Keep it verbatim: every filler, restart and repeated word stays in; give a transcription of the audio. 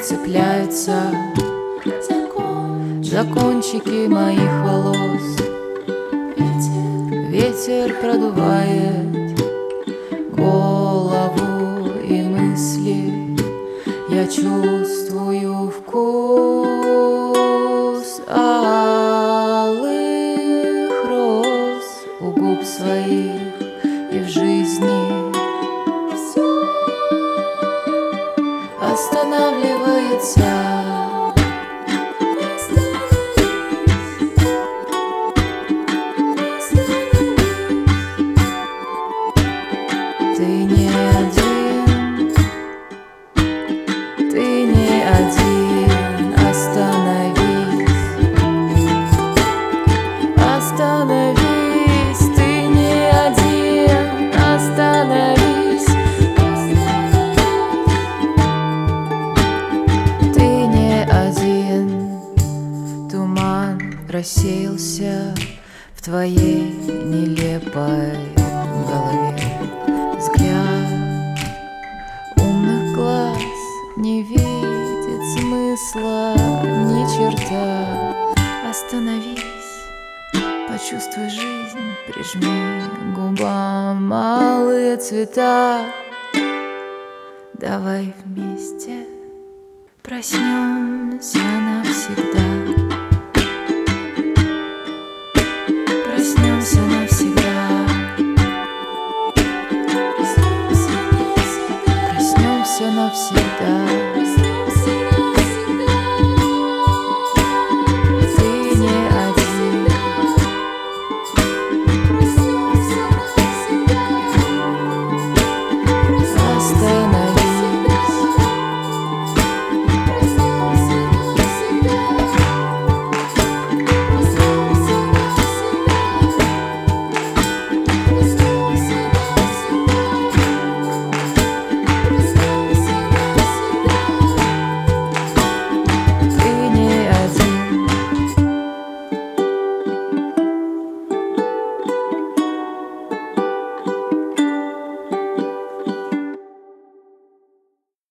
цепляются за кончики моих волос. Ветер продувает голову и мысли. Я чувствую вкус алых роз у губ своих и в жизни. Все останавливается. Ты не один, ты не один, остановись, остановись, ты не один, остановись, ты не один. Туман рассеялся в твоей нелепой голове. Взгляд умных глаз не видит смысла ни черта. Остановись, почувствуй жизнь, прижми к губам малые цвета. Давай вместе проснемся навсегда. Проснемся навсегда. Проснемся навсегда.